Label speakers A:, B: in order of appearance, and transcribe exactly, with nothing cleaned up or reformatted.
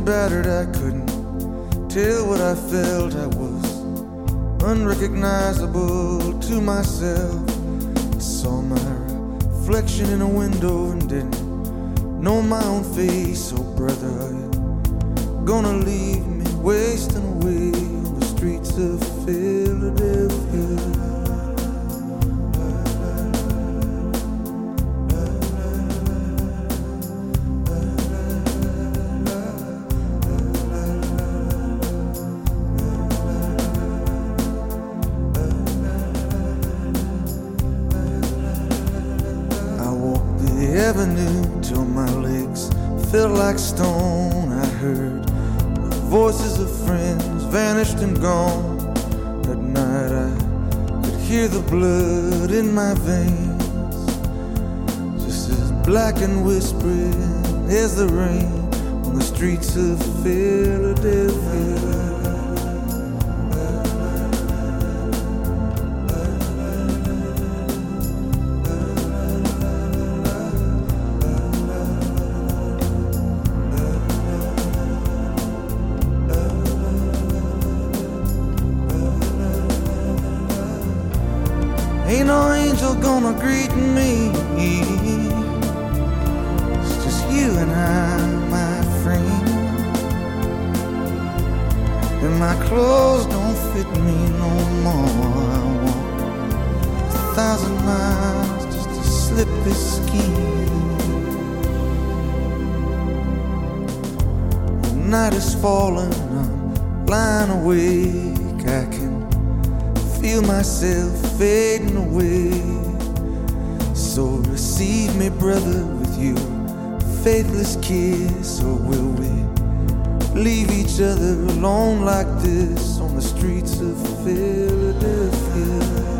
A: battered, I couldn't tell what I felt. I was unrecognizable to myself. I saw my reflection in a window and didn't know my own face. Oh brother, are you gonna leave me wasting away on the streets of Philadelphia? Avenue till my legs felt like stone. I heard the voices of friends vanished and gone. At night I could hear the blood in my veins, just as black and whispering as the rain on the streets of Philadelphia. Ain't no angel gonna greet me. It's just you and I, my friend. And my clothes don't fit me no more. I walk a thousand miles just to slip this skin. The night is falling, I'm lying awake. I can feel myself fading away. So receive me, brother, with your faithless kiss. Or will we leave each other alone like this on the streets of Philadelphia?